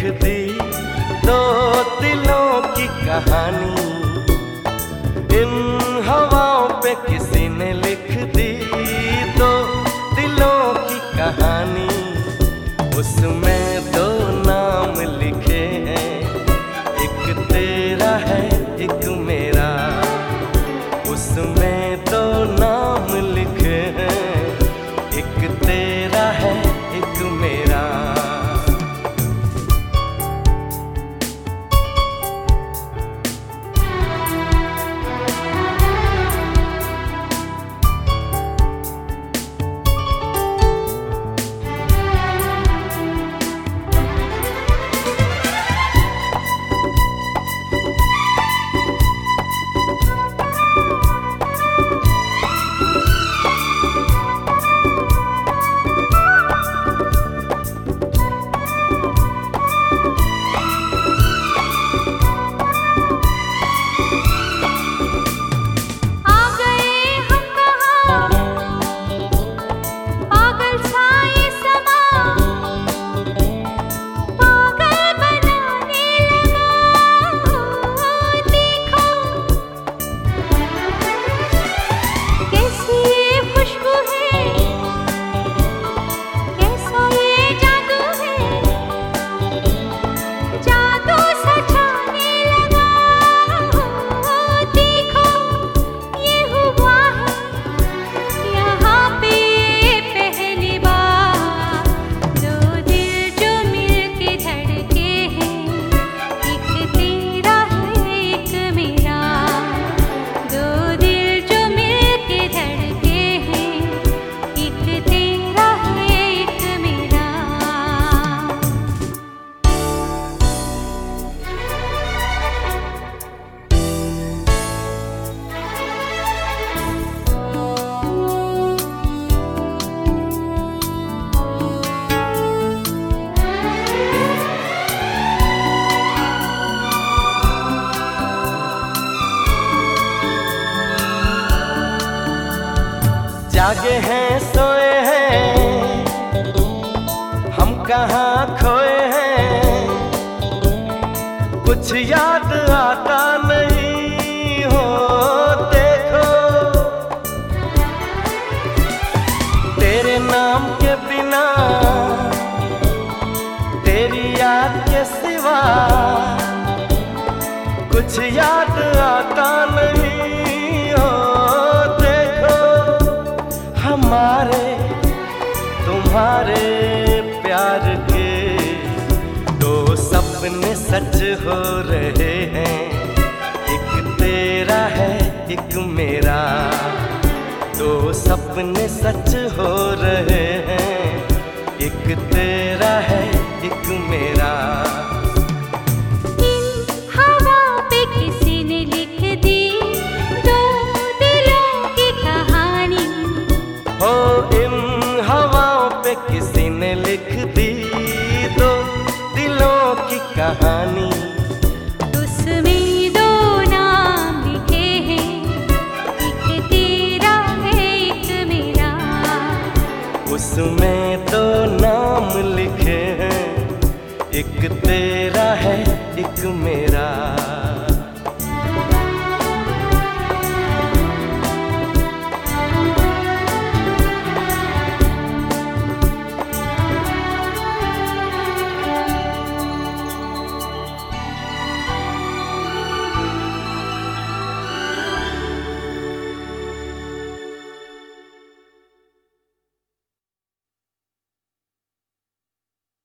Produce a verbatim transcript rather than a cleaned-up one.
दी दो दिलों की कहानी। इन हवाओं पे किसी ने लिख दी दो दिलों की कहानी। उसमें दो नाम लिखे हैं, एक तेरा है एक मेरा। उसमें दो नाम लिखे हैं, एक तेरा है एक मेरा। जागे हैं सोए हैं हम कहाँ खोए हैं, कुछ याद आता नहीं हो। देखो तेरे नाम के बिना तेरी याद के सिवा कुछ याद आता नहीं हो। हमारे तुम्हारे प्यार के दो सपने सच हो रहे हैं, एक तेरा है एक मेरा। दो सपने सच हो रहे हैं, एक तेरा है एक मेरा। हो इन हवाओं पे किसी ने लिख दी दो दिलों की कहानी। उसमें दो नाम लिखे हैं, एक तेरा है एक मेरा। उसमें दो नाम लिखे हैं, एक तेरा है एक मेरा।